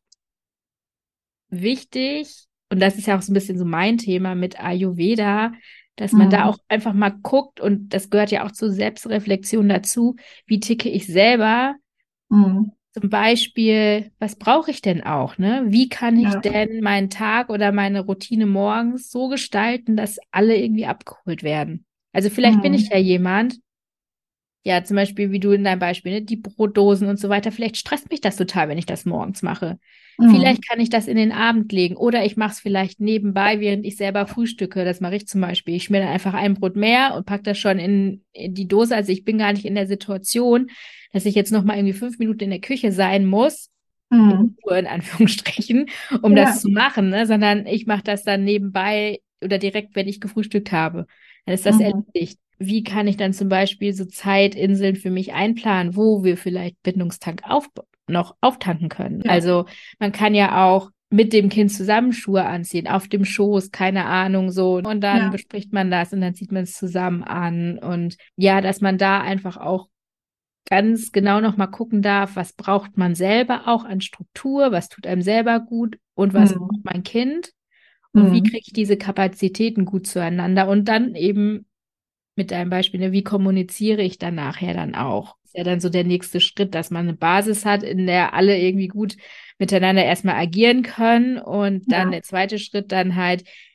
wichtig und das ist ja auch so ein bisschen so mein Thema mit Ayurveda, dass man da Mhm. auch einfach mal guckt und das gehört ja auch zur Selbstreflexion dazu, wie ticke ich selber? Mhm. Zum Beispiel, was brauche ich denn auch, ne? Wie kann ich Ja. denn meinen Tag oder meine Routine morgens so gestalten, dass alle irgendwie abgeholt werden? Also vielleicht bin ich Mhm. ja jemand, ja, zum Beispiel wie du in deinem Beispiel, ne? Die Brotdosen und so weiter. Vielleicht stresst mich das total, wenn ich das morgens mache. Mhm. Vielleicht kann ich das in den Abend legen oder ich mache es vielleicht nebenbei, während ich selber frühstücke. Das mache ich zum Beispiel. Ich schmiere dann einfach ein Brot mehr und packe das schon in, in die Dose. Also ich bin gar nicht in der Situation, dass ich jetzt noch mal irgendwie fünf Minuten in der Küche sein muss, in Mhm. Ruhe in Anführungsstrichen, um das Ja. zu machen, ne? Sondern ich mache das dann nebenbei oder direkt, wenn ich gefrühstückt habe. Dann ist das Mhm. erledigt. Wie kann ich dann zum Beispiel so Zeitinseln für mich einplanen, wo wir vielleicht Bindungstank auf, noch auftanken können? Ja. Also man kann ja auch mit dem Kind zusammen Schuhe anziehen, auf dem Schoß, keine Ahnung, so. Und dann Ja. bespricht man das und dann zieht man es zusammen an. Und ja, dass man da einfach auch ganz genau nochmal gucken darf, was braucht man selber auch an Struktur, was tut einem selber gut und was braucht Mhm. mein Kind und wie Mhm. kriege ich diese Kapazitäten gut zueinander und dann eben mit deinem Beispiel, ne, wie kommuniziere ich dann nachher dann auch? Ist ja dann so der nächste Schritt, dass man eine Basis hat, in der alle irgendwie gut miteinander erstmal agieren können und dann Ja. der zweite Schritt dann halt,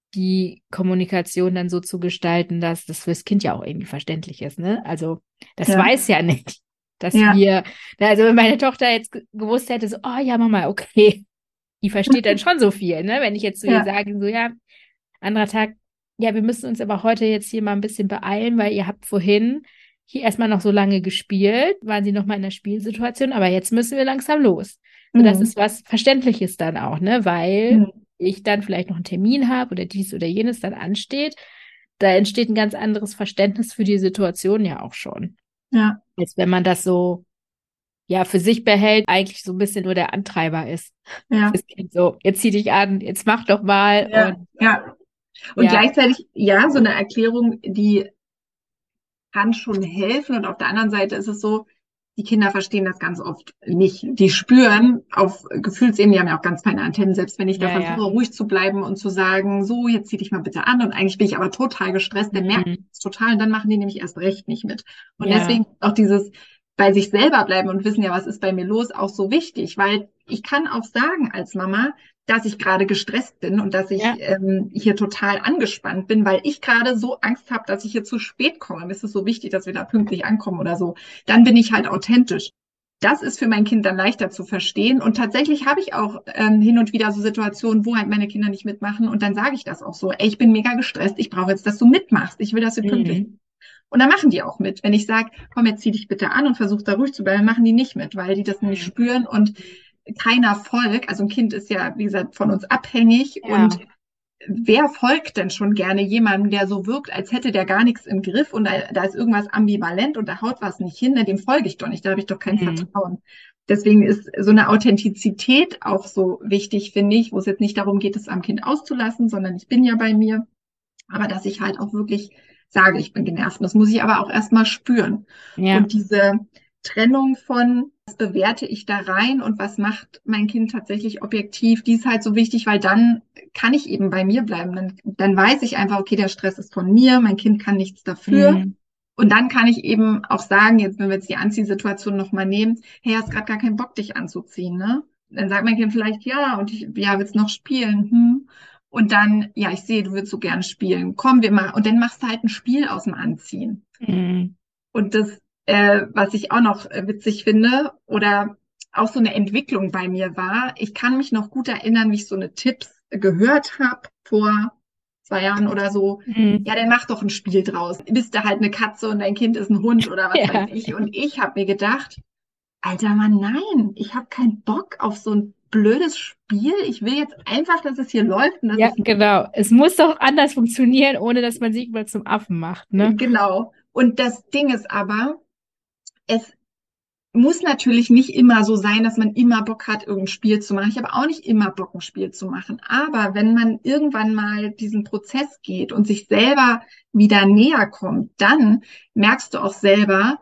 die Kommunikation dann so zu gestalten, dass das fürs Kind ja auch irgendwie verständlich ist, ne? Also das Ja, weiß ja nicht, dass ja, wir, also wenn meine Tochter jetzt ge- gewusst hätte, so, oh ja, Mama, okay, die versteht dann schon so viel, ne? Wenn ich jetzt zu ihr ja, sage, so, ja, anderer Tag, ja, wir müssen uns aber heute jetzt hier mal ein bisschen beeilen, weil ihr habt vorhin hier erstmal noch so lange gespielt, waren sie noch mal in der Spielsituation, aber jetzt müssen wir langsam los. So, das mhm. ist was Verständliches dann auch, ne? Weil Mhm. ich dann vielleicht noch einen Termin habe oder dies oder jenes dann ansteht. Da entsteht ein ganz anderes Verständnis für die Situation ja auch schon. Ja, Als wenn man das so, ja, für sich behält, eigentlich so ein bisschen nur der Antreiber ist. ja, Fürs Kind so, jetzt zieh dich an, jetzt mach doch mal ja, und ja. Und ja, gleichzeitig, ja, so eine Erklärung, die kann schon helfen. Und auf der anderen Seite ist es so, die Kinder verstehen das ganz oft nicht. Die spüren auf Gefühlsebene, die haben ja auch ganz feine Antennen, selbst wenn ich da ja, versuche, ja. ruhig zu bleiben und zu sagen, so, jetzt zieh dich mal bitte an. Und eigentlich bin ich aber total gestresst, der merkt Mhm. es total und dann machen die nämlich erst recht nicht mit. Und Ja. deswegen auch dieses bei sich selber bleiben und wissen ja, was ist bei mir los, auch so wichtig, weil ich kann auch sagen als Mama, dass ich gerade gestresst bin und dass ich Ja. ähm, hier total angespannt bin, weil ich gerade so Angst habe, dass ich hier zu spät komme. Mir ist es so wichtig, dass wir da pünktlich ankommen oder so. Dann bin ich halt authentisch. Das ist für mein Kind dann leichter zu verstehen. Und tatsächlich habe ich auch ähm, hin und wieder so Situationen, wo halt meine Kinder nicht mitmachen. Und dann sage ich das auch so. Ey, ich bin mega gestresst. Ich brauche jetzt, dass du mitmachst. Ich will, dass wir pünktlich sind. Mhm. Und dann machen die auch mit. Wenn ich sage, komm, jetzt zieh dich bitte an und versuch da ruhig zu bleiben, machen die nicht mit, weil die das nämlich Mhm. spüren und keiner folgt. Also ein Kind ist ja, wie gesagt, von uns abhängig und Ja. wer folgt denn schon gerne jemandem, der so wirkt, als hätte der gar nichts im Griff und da, da ist irgendwas ambivalent und da haut was nicht hin, ne, dem folge ich doch nicht, da habe ich doch kein Mhm. Vertrauen. Deswegen ist so eine Authentizität auch so wichtig, finde ich, wo es jetzt nicht darum geht, es am Kind auszulassen, sondern ich bin ja bei mir, aber dass ich halt auch wirklich sage, ich bin genervt. Und das muss ich aber auch erstmal spüren. Ja. Und diese Trennung von, was bewerte ich da rein und was macht mein Kind tatsächlich objektiv, die ist halt so wichtig, weil dann kann ich eben bei mir bleiben. Dann, dann weiß ich einfach, okay, der Stress ist von mir, mein Kind kann nichts dafür. Mhm. Und dann kann ich eben auch sagen, jetzt, wenn wir jetzt die Anziehsituation nochmal nehmen, hey, hast gerade gar keinen Bock, dich anzuziehen, ne? Dann sagt mein Kind vielleicht, ja, und ich, ja, willst noch spielen? Hm. Und dann, ja, ich sehe, du willst so gern spielen. Komm, wir mal. Und dann machst du halt ein Spiel aus dem Anziehen. Mhm. Und das, äh, was ich auch noch äh, witzig finde, oder auch so eine Entwicklung bei mir war, ich kann mich noch gut erinnern, wie ich so eine Tipps gehört habe vor zwei Jahren oder so. Mhm. Ja, dann mach doch ein Spiel draus. Bist du halt eine Katze und dein Kind ist ein Hund oder was weiß Ja. ich. Und ich habe mir gedacht, alter Mann, nein, ich habe keinen Bock auf so ein blödes Spiel. Ich will jetzt einfach, dass es hier läuft und dass Ja, es genau. Es muss doch anders funktionieren, ohne dass man sich mal zum Affen macht, ne? genau. Und das Ding ist aber, es muss natürlich nicht immer so sein, dass man immer Bock hat, irgendein Spiel zu machen. Ich habe auch nicht immer Bock, ein Spiel zu machen. Aber wenn man irgendwann mal diesen Prozess geht und sich selber wieder näher kommt, dann merkst du auch selber,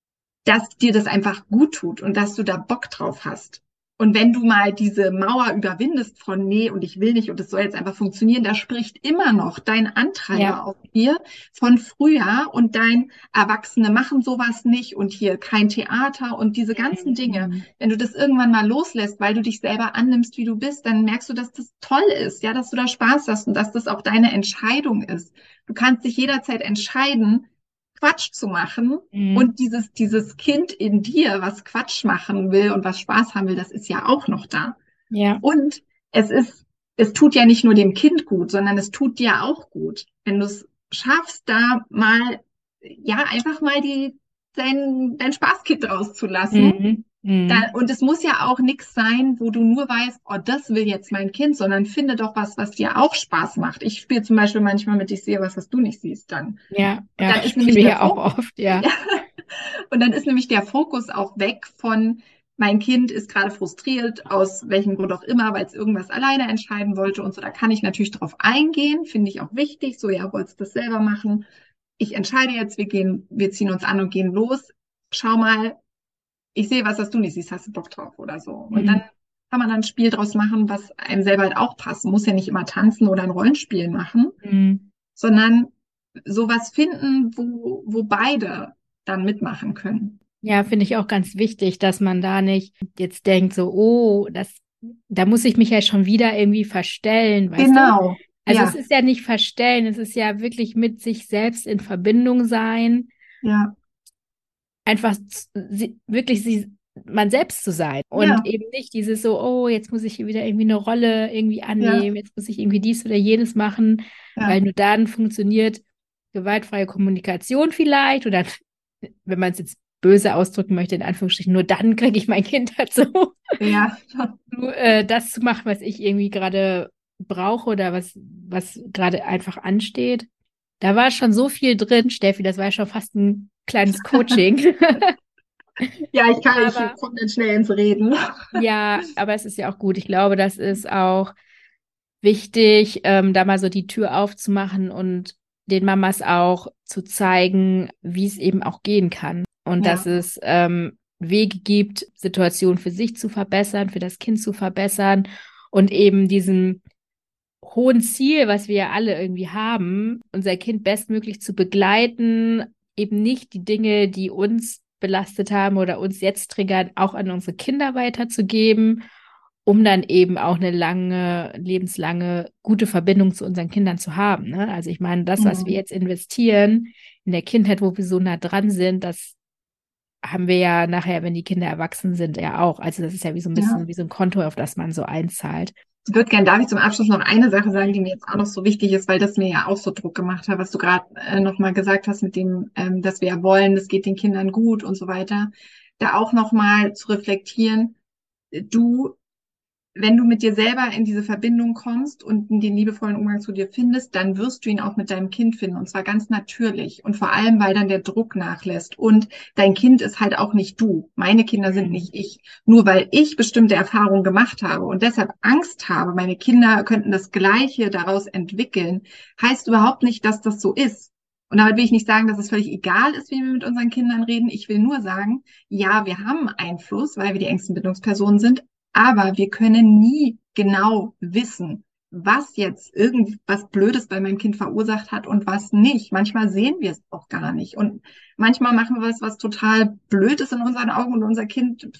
dass dir das einfach gut tut und dass du da Bock drauf hast. Und wenn du mal diese Mauer überwindest von nee und ich will nicht und es soll jetzt einfach funktionieren, da spricht immer noch dein Ja. Antreiber auf dir von früher und dein Erwachsene machen sowas nicht und hier kein Theater und diese ganzen Dinge. Mhm. Wenn du das irgendwann mal loslässt, weil du dich selber annimmst, wie du bist, dann merkst du, dass das toll ist, ja, dass du da Spaß hast und dass das auch deine Entscheidung ist. Du kannst dich jederzeit entscheiden, Quatsch zu machen. Mhm. Und dieses, dieses Kind in dir, was Quatsch machen will und was Spaß haben will, das ist ja auch noch da. Ja. Und es ist, es tut ja nicht nur dem Kind gut, sondern es tut dir auch gut. Wenn du es schaffst, da mal, ja, einfach mal die, dein, dein Spaßkind rauszulassen, Mhm. da, Mhm. und es muss ja auch nichts sein, wo du nur weißt, oh, das will jetzt mein Kind, sondern finde doch was, was dir auch Spaß macht. Ich spiele zum Beispiel manchmal mit, ich sehe was, was du nicht siehst dann. Ja, Und ja, dann ist spielen nämlich wir der ja auch Fokus, oft, ja. ja, und dann ist nämlich der Fokus auch weg von, mein Kind ist gerade frustriert, aus welchem Grund auch immer, weil es irgendwas alleine entscheiden wollte und so. Da kann ich natürlich drauf eingehen, finde ich auch wichtig. So, ja, wolltest du das selber machen? Ich entscheide jetzt, wir gehen, wir ziehen uns an und gehen los. Schau mal, ich sehe was, was du nicht siehst, hast du Bock drauf oder so. Und dann Mhm. kann man dann ein Spiel draus machen, was einem selber halt auch passt. Man muss ja nicht immer tanzen oder ein Rollenspiel machen, Mhm. sondern sowas finden, wo, wo beide dann mitmachen können. Ja, finde ich auch ganz wichtig, dass man da nicht jetzt denkt, so, oh, das, da muss ich mich ja schon wieder irgendwie verstellen, weißt du? Genau. Also es Ja, ist ja nicht verstellen, es ist ja wirklich mit sich selbst in Verbindung sein, ja, einfach z- sie, wirklich sie, man selbst zu sein und ja, eben nicht dieses so, oh, jetzt muss ich hier wieder irgendwie eine Rolle irgendwie ja, annehmen, jetzt muss ich irgendwie dies oder jenes machen, weil ja, nur dann funktioniert gewaltfreie Kommunikation vielleicht oder wenn man es jetzt böse ausdrücken möchte, in Anführungsstrichen, nur dann kriege ich mein Kind dazu, ja, nur, äh, das zu machen, was ich irgendwie gerade brauche oder was, was gerade einfach ansteht. Da war schon so viel drin, Steffi, das war ja schon fast ein kleines Coaching. ja, ich kann, ich Aber komme dann schnell ins Reden. ja, aber es ist ja auch gut. Ich glaube, das ist auch wichtig, ähm, da mal so die Tür aufzumachen und den Mamas auch zu zeigen, wie es eben auch gehen kann. Und dass Ja, es ähm, Wege gibt, Situationen für sich zu verbessern, für das Kind zu verbessern und eben diesem hohen Ziel, was wir ja alle irgendwie haben, unser Kind bestmöglich zu begleiten, eben nicht die Dinge, die uns belastet haben oder uns jetzt triggern, auch an unsere Kinder weiterzugeben, um dann eben auch eine lange, lebenslange, gute Verbindung zu unseren Kindern zu haben. Ne? Also ich meine, das, was wir mhm. jetzt investieren in der Kindheit, wo wir so nah dran sind, das haben wir ja nachher, wenn die Kinder erwachsen sind, ja auch. Also das ist ja wie so ein bisschen Ja. wie so ein Konto, auf das man so einzahlt. Ich würde gerne, darf ich zum Abschluss noch eine Sache sagen, die mir jetzt auch noch so wichtig ist, weil das mir ja auch so Druck gemacht hat, was du gerade äh, nochmal gesagt hast mit dem, ähm, dass wir ja wollen, es geht den Kindern gut und so weiter. Da auch nochmal zu reflektieren, du wenn du mit dir selber in diese Verbindung kommst und den liebevollen Umgang zu dir findest, dann wirst du ihn auch mit deinem Kind finden. Und zwar ganz natürlich. Und vor allem, weil dann der Druck nachlässt. Und dein Kind ist halt auch nicht du. Meine Kinder sind Mhm. nicht ich. Nur weil ich bestimmte Erfahrungen gemacht habe und deshalb Angst habe, meine Kinder könnten das Gleiche daraus entwickeln, heißt überhaupt nicht, dass das so ist. Und damit will ich nicht sagen, dass es völlig egal ist, wie wir mit unseren Kindern reden. Ich will nur sagen, ja, wir haben Einfluss, weil wir die engsten Bindungspersonen sind, aber wir können nie genau wissen, was jetzt irgendwas Blödes bei meinem Kind verursacht hat und was nicht. Manchmal sehen wir es auch gar nicht. Und manchmal machen wir was, was total blöd ist in unseren Augen und unser Kind,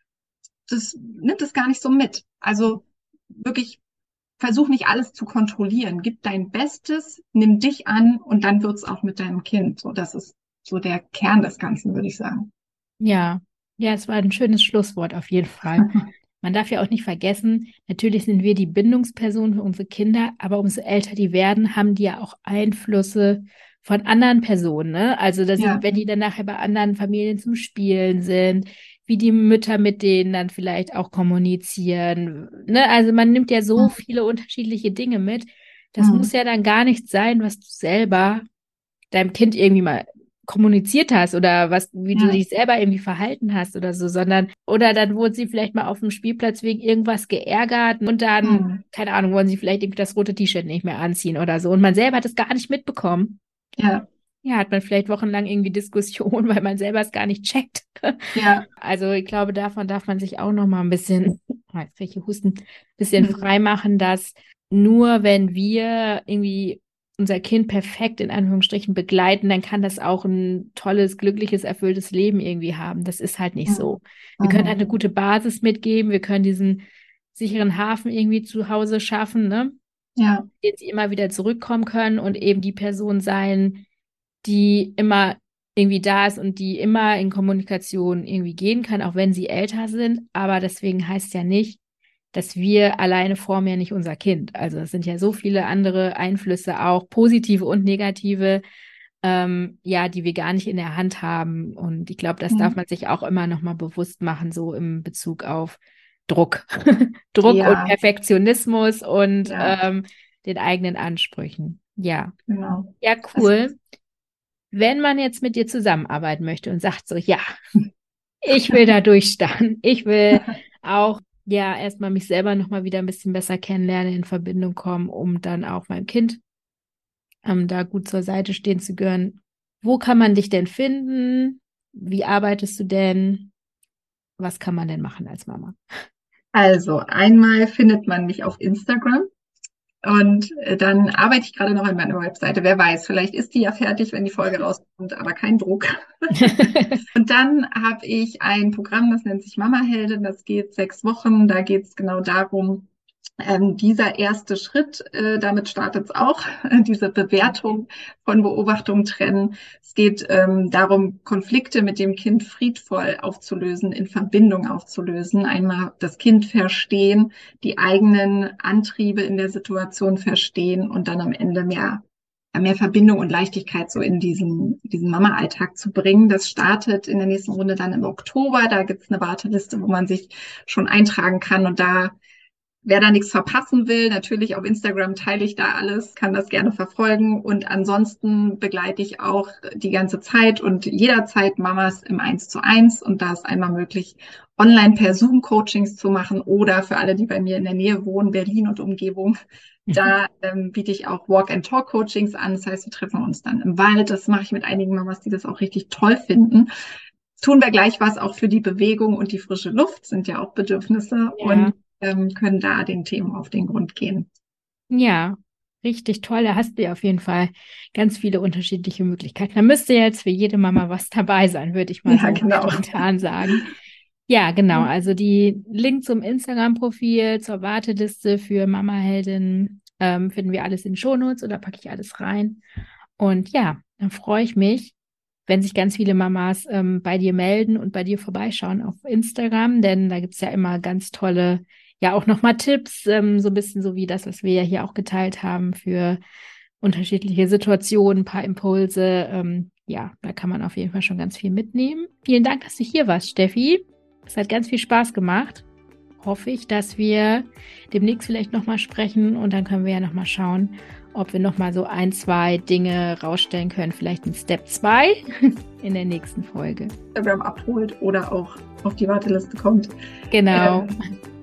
das nimmt es gar nicht so mit. Also wirklich versuch nicht alles zu kontrollieren. Gib dein Bestes, nimm dich an und dann wird's auch mit deinem Kind. So, das ist so der Kern des Ganzen, würde ich sagen. Ja, ja, es war ein schönes Schlusswort auf jeden Fall. Man darf ja auch nicht vergessen, natürlich sind wir die Bindungspersonen für unsere Kinder, aber umso älter die werden, haben die ja auch Einflüsse von anderen Personen, ne? Also das sind, Ja, wenn die dann nachher bei anderen Familien zum Spielen sind, wie die Mütter mit denen dann vielleicht auch kommunizieren, ne? Also man nimmt ja so viele unterschiedliche Dinge mit. Das muss mhm. ja dann gar nicht sein, was du selber deinem Kind irgendwie mal kommuniziert hast oder was, wie du Ja, dich selber irgendwie verhalten hast oder so, sondern, oder dann wurde sie vielleicht mal auf dem Spielplatz wegen irgendwas geärgert und dann, mhm. keine Ahnung, wollen sie vielleicht irgendwie das rote T-Shirt nicht mehr anziehen oder so und man selber hat es gar nicht mitbekommen. Ja, Ja, hat man vielleicht wochenlang irgendwie Diskussion, weil man selber es gar nicht checkt. ja, Also ich glaube, davon darf man sich auch noch mal ein bisschen, oh, jetzt krieg ich Husten, bisschen mhm. frei machen, dass nur wenn wir irgendwie unser Kind perfekt in Anführungsstrichen begleiten, dann kann das auch ein tolles, glückliches, erfülltes Leben irgendwie haben. Das ist halt nicht Mhm. so. Wir können halt Mhm. eine gute Basis mitgeben, wir können diesen sicheren Hafen irgendwie zu Hause schaffen, ne? Ja, In den sie immer wieder zurückkommen können und eben die Person sein, die immer irgendwie da ist und die immer in Kommunikation irgendwie gehen kann, auch wenn sie älter sind. Aber deswegen heißt ja nicht, dass wir alleine formen ja nicht unser Kind. Also es sind ja so viele andere Einflüsse, auch positive und negative, ähm, ja, die wir gar nicht in der Hand haben. Und ich glaube, das darf mhm. man sich auch immer noch mal bewusst machen, so im Bezug auf Druck. Druck und Ja, Perfektionismus und ja, ähm, den eigenen Ansprüchen. Ja. genau. Ja, Das, cool. Wenn man jetzt mit dir zusammenarbeiten möchte und sagt so, ja, ich will da durchstarten, ich will auch ja erstmal mich selber nochmal wieder ein bisschen besser kennenlernen, in Verbindung kommen, um dann auch meinem Kind ähm, da gut zur Seite stehen zu können. Wo kann man dich denn finden? Wie arbeitest du denn? Was kann man denn machen als Mama? also, einmal findet man mich auf Instagram und äh, dann arbeite ich gerade noch an meiner Webseite. Wer weiß, vielleicht ist die ja fertig, wenn die Folge rauskommt, aber kein Druck. Und dann habe ich ein Programm, das nennt sich Mama Heldin. Das geht sechs Wochen. Da geht es genau darum, Ähm, dieser erste Schritt, äh, damit startet es auch, diese Bewertung von Beobachtung trennen. Es geht ähm, darum, Konflikte mit dem Kind friedvoll aufzulösen, in Verbindung aufzulösen. Einmal das Kind verstehen, die eigenen Antriebe in der Situation verstehen und dann am Ende mehr, mehr Verbindung und Leichtigkeit so in diesen, diesen Mama-Alltag zu bringen. Das startet in der nächsten Runde dann im Oktober. Da gibt es eine Warteliste, wo man sich schon eintragen kann, und da wer da nichts verpassen will, natürlich auf Instagram teile ich da alles, kann das gerne verfolgen. Und ansonsten begleite ich auch die ganze Zeit und jederzeit Mamas im eins zu eins. Und da ist einmal möglich, online per Zoom Coachings zu machen oder für alle, die bei mir in der Nähe wohnen, Berlin und Umgebung. Da ähm, biete ich auch Walk-and-Talk-Coachings an. Das heißt, wir treffen uns dann im Wald. Das mache ich mit einigen Mamas, die das auch richtig toll finden. Tun wir gleich was auch für die Bewegung und die frische Luft, sind ja auch Bedürfnisse. Ja. Und ähm, können da den Themen auf den Grund gehen. Ja, richtig toll. Da hast du ja auf jeden Fall ganz viele unterschiedliche Möglichkeiten. Da müsste jetzt für jede Mama was dabei sein, würde ich mal ja, so genau. spontan sagen. Ja, genau. Also die Link zum Instagram-Profil, zur Warteliste für Mamaheldinnen ähm, finden wir alles in den Shownotes, oder packe ich alles rein. Und ja, dann freue ich mich, wenn sich ganz viele Mamas ähm, bei dir melden und bei dir vorbeischauen auf Instagram, denn da gibt's ja immer ganz tolle, ja auch nochmal Tipps, ähm, so ein bisschen so wie das, was wir ja hier auch geteilt haben für unterschiedliche Situationen, ein paar Impulse. Ähm, ja, da kann man auf jeden Fall schon ganz viel mitnehmen. Vielen Dank, dass du hier warst, Steffi. Es hat ganz viel Spaß gemacht. Hoffe ich, dass wir demnächst vielleicht nochmal sprechen, und dann können wir ja nochmal schauen, ob wir nochmal so ein, zwei Dinge rausstellen können, vielleicht in Step zwei in der nächsten Folge. Instagram abholt oder auch auf die Warteliste kommt. Genau. Ähm,